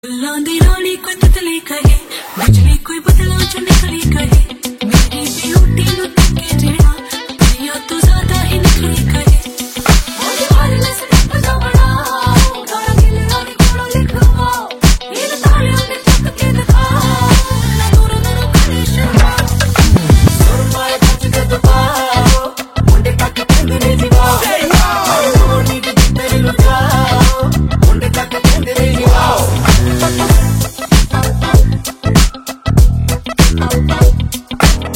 फुल्लां दी रानी कोई तितली कहे, बिजली कोई बदलां च निकली कहे।